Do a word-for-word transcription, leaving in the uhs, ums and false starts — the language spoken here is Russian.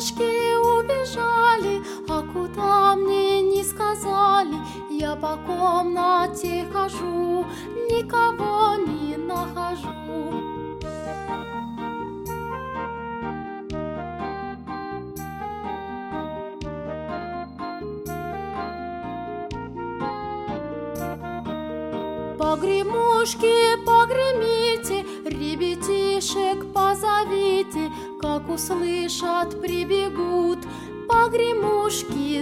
Погремушки убежали, а куда мне не сказали. Я по комнате хожу, никого не нахожу. Погремушки, погремите, ребятишек позовите, как услышат, прибегут, погремушки